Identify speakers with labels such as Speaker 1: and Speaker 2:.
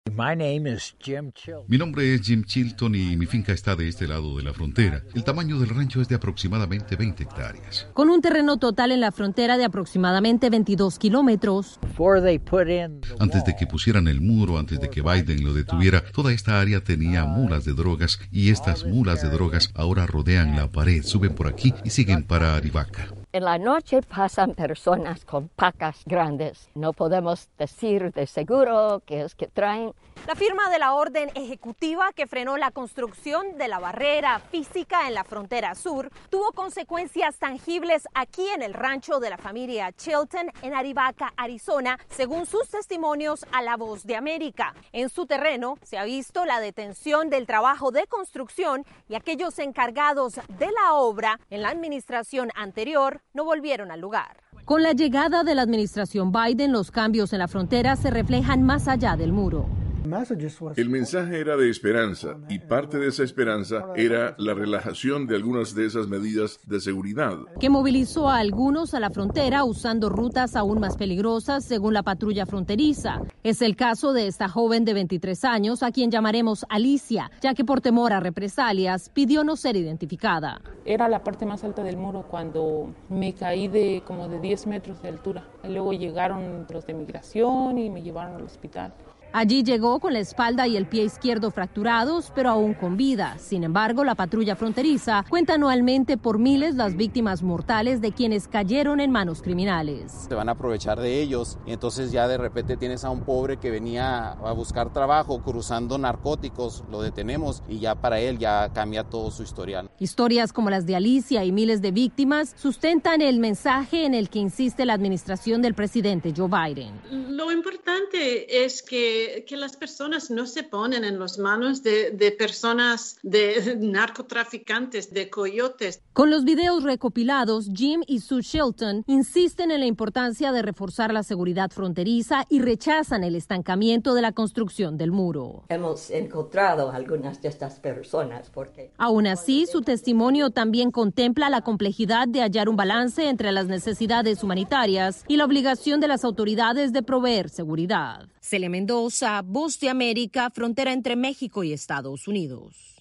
Speaker 1: Mi nombre es Jim Chilton y mi finca está de este lado de la frontera. El tamaño del rancho es de aproximadamente 20 hectáreas.
Speaker 2: Con un terreno total en la frontera de aproximadamente 22 kilómetros.
Speaker 1: Antes de que pusieran el muro, antes de que Biden lo detuviera, toda esta área tenía mulas de drogas y estas mulas de drogas ahora rodean la pared, suben por aquí y siguen para Arivaca.
Speaker 3: En la noche pasan personas con pacas grandes. No podemos decir de seguro qué es que traen.
Speaker 2: La firma de la orden ejecutiva que frenó la construcción de la barrera física en la frontera sur tuvo consecuencias tangibles aquí en el rancho de la familia Chilton en Arivaca, Arizona, según sus testimonios a La Voz de América. En su terreno se ha visto la detención del trabajo de construcción y aquellos encargados de la obra en la administración anterior no volvieron al lugar. Con la llegada de la administración Biden, los cambios en la frontera se reflejan más allá del muro.
Speaker 4: El mensaje era de esperanza y parte de esa esperanza era la relajación de algunas de esas medidas de seguridad.
Speaker 2: Que movilizó a algunos a la frontera usando rutas aún más peligrosas según la patrulla fronteriza. Es el caso de esta joven de 23 años a quien llamaremos Alicia, ya que por temor a represalias pidió no ser identificada.
Speaker 5: Era la parte más alta del muro cuando me caí de como de 10 metros de altura. Y luego llegaron los de migración y me llevaron al hospital.
Speaker 2: Allí llegó con la espalda y el pie izquierdo fracturados, pero aún con vida. Sin embargo, la patrulla fronteriza cuenta anualmente por miles las víctimas mortales de quienes cayeron en manos criminales.
Speaker 6: Se van a aprovechar de ellos y entonces ya de repente tienes a un pobre que venía a buscar trabajo cruzando narcóticos, lo detenemos y ya para él ya cambia todo su historial.
Speaker 2: Historias como las de Alicia y miles de víctimas sustentan el mensaje en el que insiste la administración del presidente Joe Biden.
Speaker 7: Lo importante es que las personas no se ponen en las manos de personas, de narcotraficantes, de coyotes.
Speaker 2: Con los videos recopilados, Jim y Sue Chilton insisten en la importancia de reforzar la seguridad fronteriza y rechazan el estancamiento de la construcción del muro.
Speaker 3: Hemos encontrado a algunas de estas personas porque...
Speaker 2: Aún así, su testimonio también contempla la complejidad de hallar un balance entre las necesidades humanitarias y la obligación de las autoridades de proveer seguridad. Cele Mendoza, Voz de América, frontera entre México y Estados Unidos.